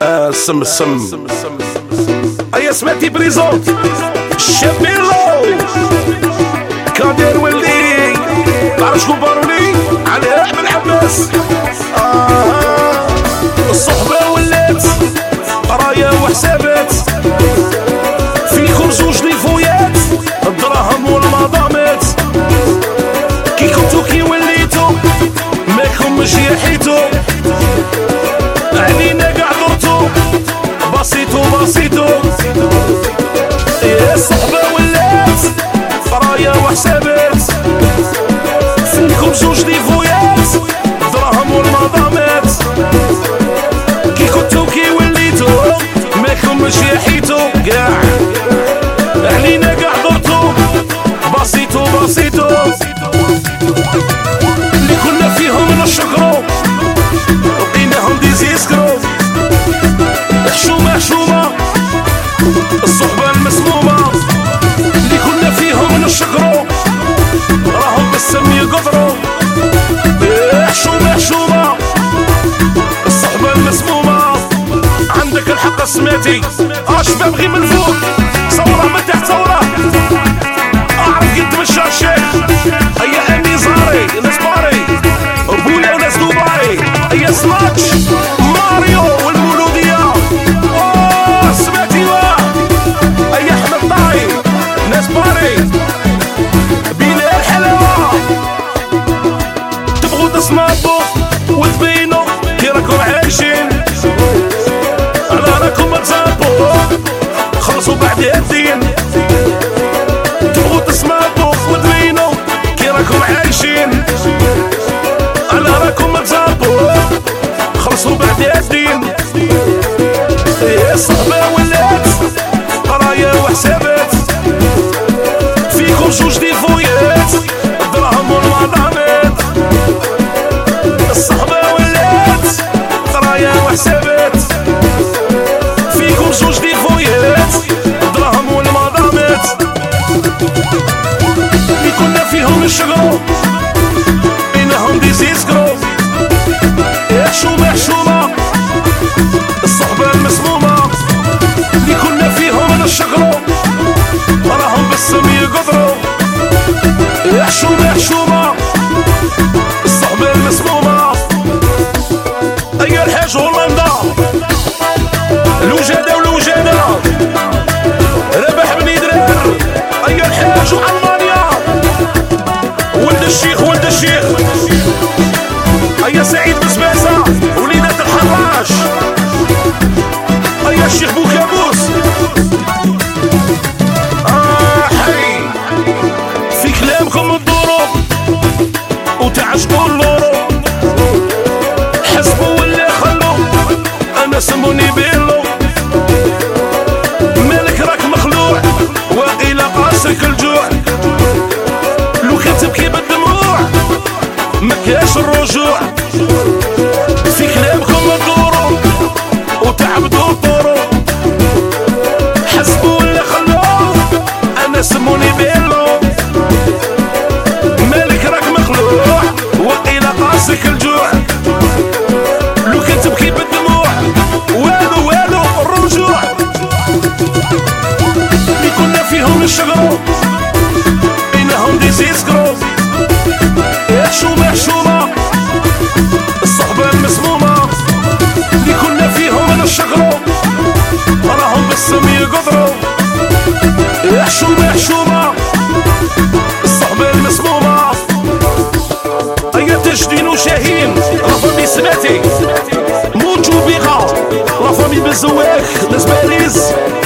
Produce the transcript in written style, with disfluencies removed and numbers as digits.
السم ايا سمعتي بريزونت الشابيلو كادر ولي تعرف شكون باروني على احمد عباس. الصحبة ولات راية وحسابات فيكم زوج نيفويات الدراهم والمضامات كي كنتو كي وليتو ماكم مش يحيتو علينا قاع درتو بسيطو يا الصحبة ولات راية وحسابات فيكم زوج نيفويات الدراهم والمضامات كي كنتو كي وليتو ماكم مش يحيتو قاع علينا قاع درتو بسيطو اللي كنا فيهم نشكرو لقيناهم ديزيسكرو حشومة الصحبة المسمومة اللي كنا فيهم نشكرو راهم بالسم يقدرو حشومة الصحبة المسمومة عندك الحق سمعتي شباب غير من فوق صورة من تحت صورة اعرف قد مشى الشيخ هيا اني زاري ناس باري بويا وناس دبي هيا سماتش ماريو والمولودية سمعتي هيا احمد طاي ناس باري بينا الحلاوة تبغوا تصنطوا وتبينوا كي راكم عايشين على راكم تزابوا خلصوا بعد الدين تبغوا تسمعوا وتبينوا كي راكم عايشين على راكم تزابوا خلصوا بعد الدين. يا الصحبة ولات راية وحسابات فيكم جوج ديفويات الدراهم والمضامات الصحبة ولات راية وحسابات فيكم جوج ديفويات الدراهم والمضامات اللي كنا فيهم نشكرو بينهم ديزيسكرو حشومة الصحبة المسمومة اللي كنا فيهم نشكرو راهم بالسم يقدرو حشومة الصحبة المسمومة. أيا الحاج هولندا الوجادة ربح بني درار أيا الحاج وألمانيا ولد الشيخ أيا سعيد بسباسة وليدة الحراش أيا الشيخ بوكابوس حي في كلامكم تدورو وتعجبوا اللورو حسبوا ولا خلو أنا سموني بيلو مالك راك مخلوع واقيلا قاسك الجوع لو كان تبكي بالدموع مكاش الرجوع في كلامكم تدورو وتعبدوا الطرو حسبوا ولا خلو أنا سموني بيلو مالك راك مخلوع واقيلا قاسك الجوع لو كان تبكي بالدموع والو الرجوع اللي كنا فيهم نشكرو بينهم ديزيسكرو حشومة الصحبة المسمومة اللي كنا فيهم نشكرو راهم بالسم يقدرو حشومة الصحبة المسمومة. أيا تجدين وشاهين لافامي سمعتي موجو بيغا لافامي بزواك ناس باريس